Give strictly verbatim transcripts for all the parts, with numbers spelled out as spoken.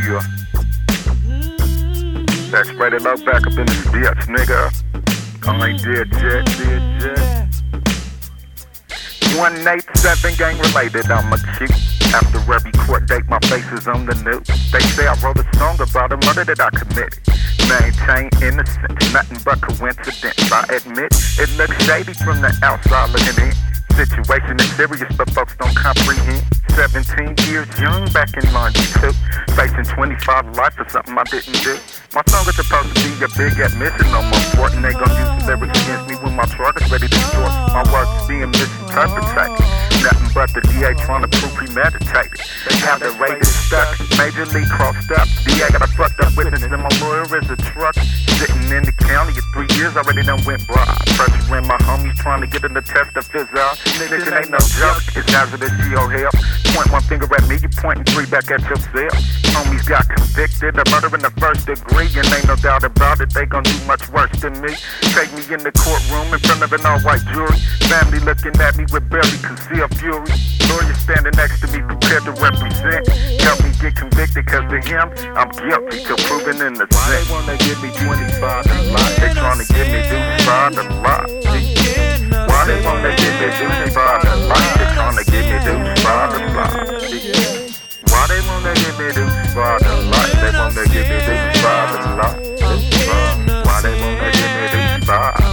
you. That spray it low back up in this bitch, nigga. I ain't dead yet, dead yet. one eighty-seven gang related, I'm a cute. After every court date, my face is on the news. They say I wrote a song about a murder that I committed. Maintain innocence, nothing but coincidence. I admit, it looks shady from the outside looking in. Situation is serious, but folks don't comprehend. seventeen years young, back in ninety-two. Facing twenty-five life for something I didn't do. My song is supposed to be a big admission on my fort, and they gon' use the lyrics against me when my truck is ready to short. My words being misinterpreted. Nothing but the D A trying to prove premeditated. They have the rated stuck, major league crossed up. D A got a fucked up witness, and my lawyer is a truck. Sitting in the county at three years, already done went broad. Pressuring my homies trying to get in the test of his eye. Nigga, ain't no joke, it's hazardous, your help. Point one finger at me, you pointing three back at yourself. Homies got convicted of murder in the first degree, and ain't no doubt about it, they gon' do much worse than me. Take me in the courtroom in front of an all-white jury. Family looking at me with barely concealed fury. Lawyer standing next to me prepared to represent. Help me get convicted, cause to him, I'm guilty till proven innocent. Why they wanna give me twenty-five a lot? They tryna give me twenty-five a lot. Why they wanna give me twenty-five a lot? They tryna give me twenty-five a lot. Why they wanna give me twenty-five a lot? They wanna give me twenty-five a lot. Why they wanna give me twenty-five?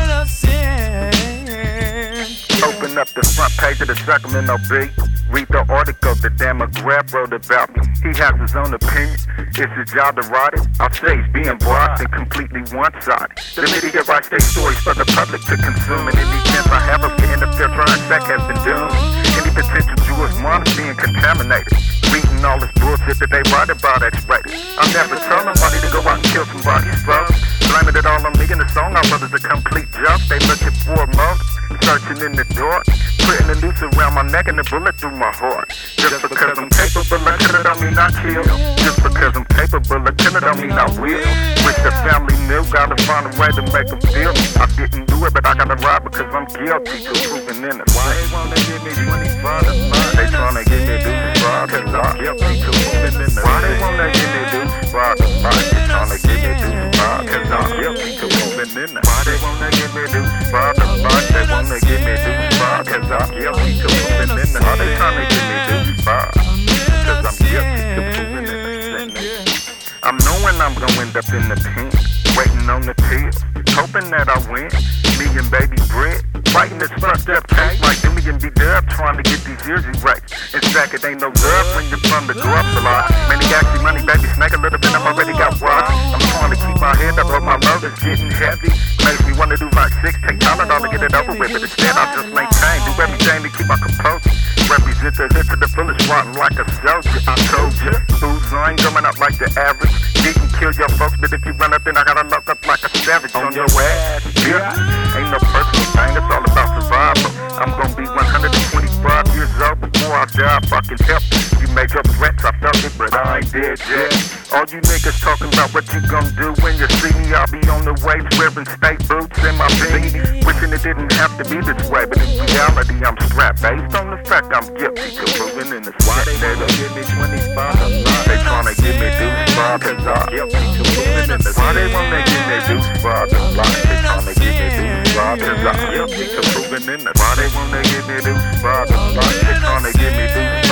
Open up the front page of the Sacramento Bee. Read the article that Dan McGrath wrote about me. He has his own opinion. It's his job to write it. I'll say he's being biased and completely one-sided. The media writes their stories for the public to consume. And any chance I have of getting a fair trial check has been doomed. Any potential Jewish mind is being contaminated. Reading all this bullshit that they write about X-rated. I never tell nobody to go out and kill somebody's folks. Blaming it all on me in the song I wrote is a complete joke. They looking for a motive. Searching in the dark, putting a noose around my neck and a bullet through my heart. Just because I'm capable of killing don't mean I kill. Just because I'm capable of killing don't mean I will. Wish the family knew, gotta find a way to make them feel. I didn't do it, but I gotta ride because I'm guilty till proven innocent. Why they wanna give me twenty-five a month? They tryna give me twenty-five cause I'm guilty till proven innocent. Why they wanna give me twenty-five a month? They tryna give me twenty-five cause I'm guilty till proven innocent. Why they wanna give me twenty-five a month? They wanna give me twenty-five cause I'm guilty till proven innocent. Why they tryna give me twenty-five cause I'm guilty till proven innocent. I'm knowing I'm gonna end up in the pen, waiting on the pills, hoping that I win. Me and baby bread, fighting this fucked up case like Dewey and B-Dub, trying to get these years erased. In fact, it ain't no love when you're from the grub a lot. Many got you money, baby, snake a little bit, I'm already got wide. I'm trying to keep my head up, but my load is getting heavy. Makes me wanna do like six, take Tylenol to get it over with, but instead I just maintain, do everything to keep my composure. Represent the hood to the fullest, rotten like a soldier. I told you, fools, I ain't coming up like the average. Didn't kill your folks, but if you run up, then I gotta lock up like a savage on your ass. Yeah, ain't no personal thing, it's all about survival. I'm gonna be one hundred twenty-five years old before I die. Fucking help, you made your threats, I felt it, but I ain't dead yet. All you niggas talking about what you gon' do when you see me, I'll be on the way wearing state boots and my beanie. Wishing it didn't have to be this way, but in reality I'm strapped based on the fact I'm guilty till proven innocent. Why they never give me twenty-five a month? They tryna give me twenty-five cause I'm guilty till proven innocent. Why they wanna give me twenty-five a month? They tryna give me twenty-five cause I'm guilty till proven innocent. Why they wanna give me twenty-five a month? They tryna give me twenty-five